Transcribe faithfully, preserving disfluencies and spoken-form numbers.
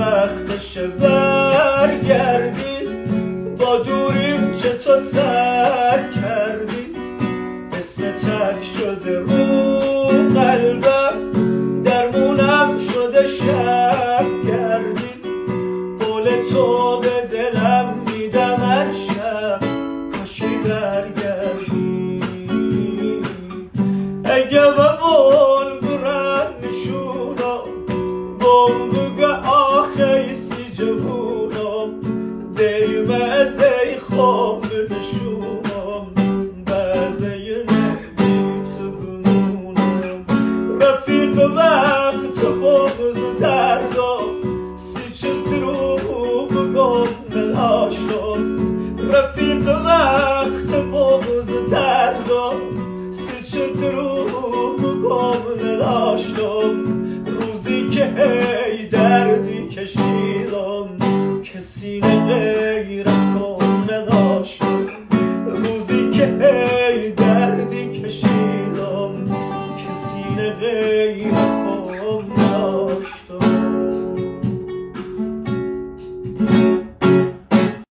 وقتشه برگردی، با دوریم چطور سر کردی، اسم تک شده رو قلبم، درمونم شده شب کردی، قول تو به دلم میدم هر شب، کاشی برگردی. اگه بمون برن نشونا بمبگه آخی سی جوونا، دیمه از ای خواب نشونم بازه نبیت بمونم. رفیق وقت بغز دردا سی چه دروغ بگم نلاشم، رفیق وقت بغز دردا سی چه دروغ بگم نلاشم، روزی که ای دردی کشیدم که سینه